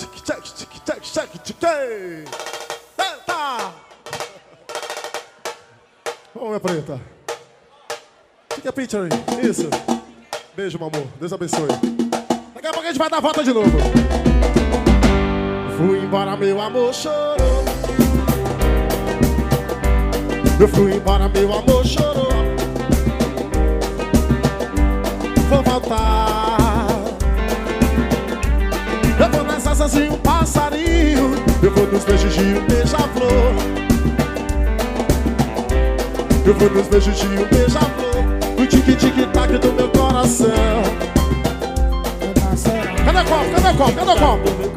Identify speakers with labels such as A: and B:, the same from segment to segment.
A: Eita! Vamos, minha preta. Fica a picture aí. Isso. Beijo, meu amor. Deus abençoe. Daqui a pouco a gente vai dar a volta de novo. Fui embora, meu amor chorou. Eu fui embora, meu amor chorou. Vou voltar. Eu vou nas asas de um passarinho. Eu vou nos beijos de um beija-flor. Eu vou nos beijos de um beija-flor. No tic-tic-tac do meu coração. Cadê o copo? Cadê o copo? Cadê o copo?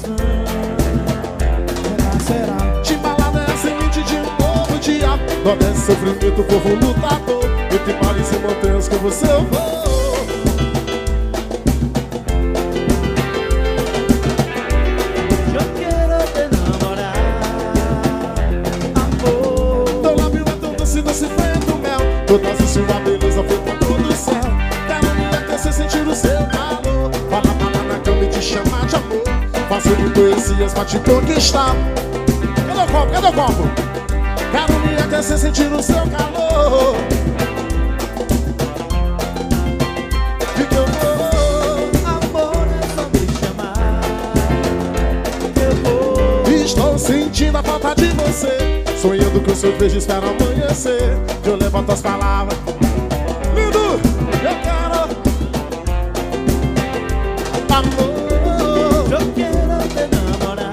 A: Timbalada é a semente de um novo dia. Não é sofrimento, povo lutador. Entre mares e montanhas com você eu vou. Todas em sua beleza feita do céu. Quero me aquecer, sentir o seu calor. Fala na cama e te chamar de amor. Fazendo poesias pra te conquistar. Cadê o copo? Cadê o copo? Quero me aquecer, sentir o seu calor. E que eu vou,
B: amor, é só me chamar. Eu vou.
A: Estou sentindo a falta de você. Sonhando que o seu beijo espera amanhecer. Eu levanto as palavras. Lindo, eu quero amor.
B: Eu quero te namorar.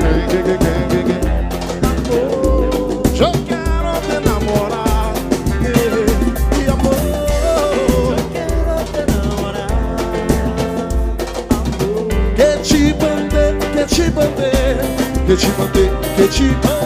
A: Amor, eu quero te namorar. E amor,
B: eu quero te namorar. Amor,
A: que te mandei, que te mandei, que te mandei, que te mandei.